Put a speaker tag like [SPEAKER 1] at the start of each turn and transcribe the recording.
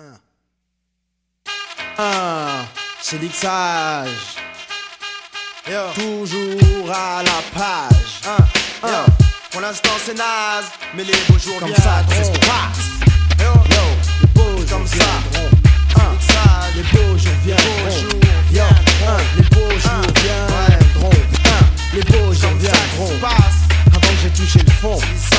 [SPEAKER 1] C'est Dixage. Toujours à la page.
[SPEAKER 2] Pour l'instant c'est naze, mais les beaux jours
[SPEAKER 1] Comme
[SPEAKER 2] viendront.
[SPEAKER 1] ça, tout se passe. Les beaux jours
[SPEAKER 2] Comme ça.
[SPEAKER 1] viendront. Les beaux jours viendront. Les beaux jours viendront. Les beaux jours viendront. Avant que j'ai touché le fond.